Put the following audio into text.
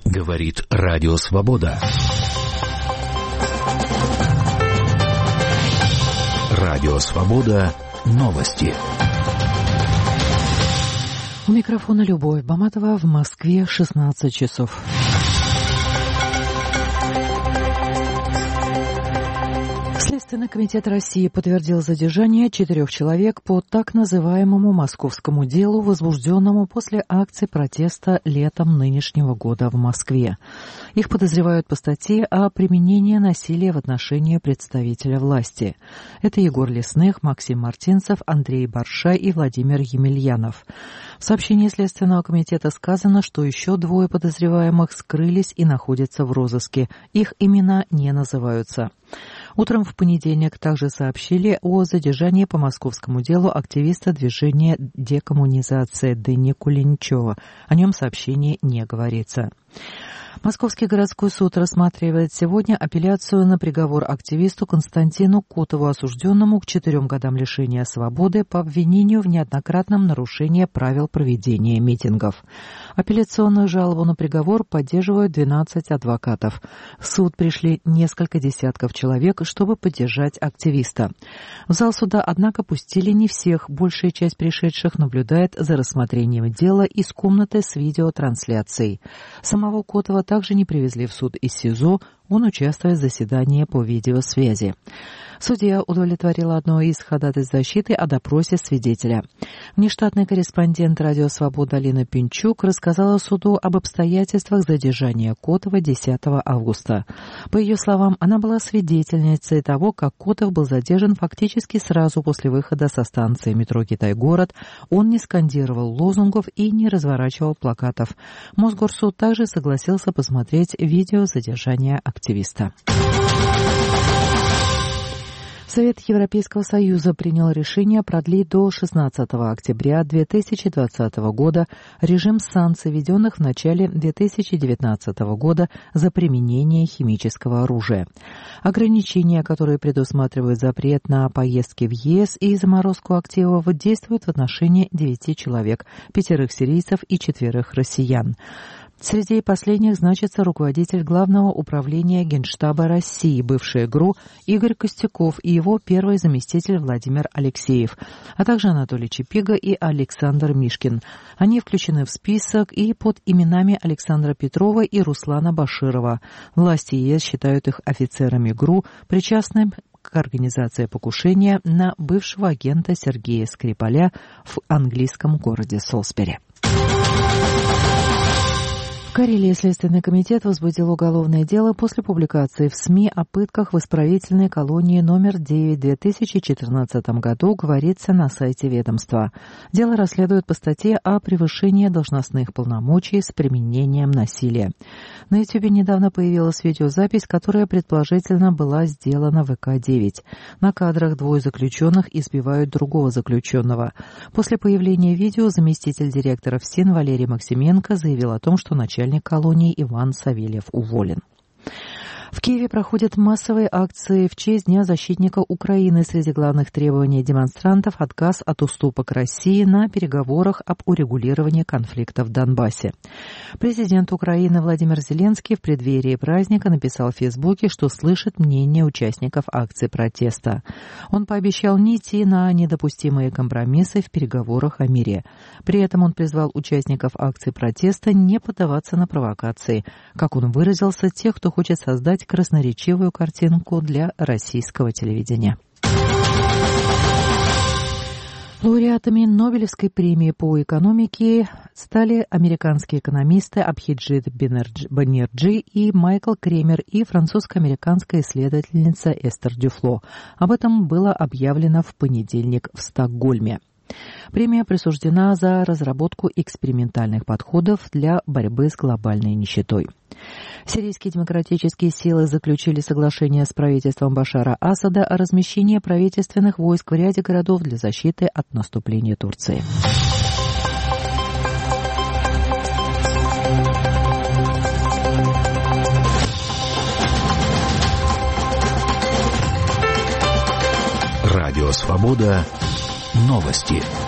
Говорит Радио Свобода. Радио Свобода. Новости. У микрофона Любовь Баматова. В Москве 16 часов. Следственный комитет России подтвердил задержание 4 человек по так называемому московскому делу, возбужденному после акции протеста летом нынешнего года в Москве. Их подозревают по статье о применении насилия в отношении представителя власти. Это Егор Лесных, Максим Мартинцев, Андрей Баршай и Владимир Емельянов. В сообщении Следственного комитета сказано, что еще 2 подозреваемых скрылись и находятся в розыске. Их имена не называются. Утром в понедельник также сообщили о задержании по московскому делу активиста движения «Декоммунизация» Дэни Кулинчева. О нем сообщении не говорится. Московский городской суд рассматривает сегодня апелляцию на приговор активисту Константину Котову, осужденному к 4 годам лишения свободы по обвинению в неоднократном нарушении правил проведения митингов. Апелляционную жалобу на приговор поддерживают 12 адвокатов. В суд пришли несколько десятков человек, чтобы поддержать активиста. В зал суда, однако, пустили не всех. Большая часть пришедших наблюдает за рассмотрением дела из комнаты с видеотрансляцией. Самого Котова также не привезли в суд из СИЗО, он участвует в заседании по видеосвязи. Судья удовлетворила одно из ходатайств защиты о допросе свидетеля. Внештатный корреспондент «Радио Свобода» Алина Пинчук рассказала суду об обстоятельствах задержания Котова 10 августа. По ее словам, она была свидетельницей того, как Котов был задержан фактически сразу после выхода со станции метро «Китай-город». Он не скандировал лозунгов и не разворачивал плакатов. Мосгорсуд также согласился посмотреть видео задержания активиста. Совет Европейского Союза принял решение продлить до 16 октября 2020 года режим санкций, введенных в начале 2019 года за применение химического оружия. Ограничения, которые предусматривают запрет на поездки в ЕС и заморозку активов, действуют в отношении 9 человек, 5 сирийцев и 4 россиян. Среди последних значится руководитель Главного управления Генштаба России, бывший ГРУ Игорь Костюков и его первый заместитель Владимир Алексеев, а также Анатолий Чапига и Александр Мишкин. Они включены в список и под именами Александра Петрова и Руслана Баширова. Власти ЕС считают их офицерами ГРУ, причастными к организации покушения на бывшего агента Сергея Скрипаля в английском городе Солсбери. В Карелии Следственный комитет возбудил уголовное дело после публикации в СМИ о пытках в исправительной колонии номер 9 в 2014 году, говорится на сайте ведомства. Дело расследуют по статье о превышении должностных полномочий с применением насилия. На YouTube недавно появилась видеозапись, которая предположительно была сделана в ВК-9. На кадрах 2 заключенных избивают другого заключенного. После появления видео заместитель директора ФСИН Валерий Максименко заявил о том, что начальник колонии Иван Савельев уволен. В Киеве проходят массовые акции в честь Дня защитника Украины. Среди главных требований демонстрантов – отказ от уступок России на переговорах об урегулировании конфликта в Донбассе. Президент Украины Владимир Зеленский в преддверии праздника написал в Фейсбуке, что слышит мнение участников акции протеста. Он пообещал не идти на недопустимые компромиссы в переговорах о мире. При этом он призвал участников акции протеста не поддаваться на провокации. Как он выразился, тех, кто хочет создать красноречивую картинку для российского телевидения. Лауреатами Нобелевской премии по экономике стали американские экономисты Абхиджит Банерджи и Майкл Кремер и французско-американская исследовательница Эстер Дюфло. Об этом было объявлено в понедельник в Стокгольме. Премия присуждена за разработку экспериментальных подходов для борьбы с глобальной нищетой. Сирийские демократические силы заключили соглашение с правительством Башара Асада о размещении правительственных войск в ряде городов для защиты от наступления Турции. Радио Свобода. Новости.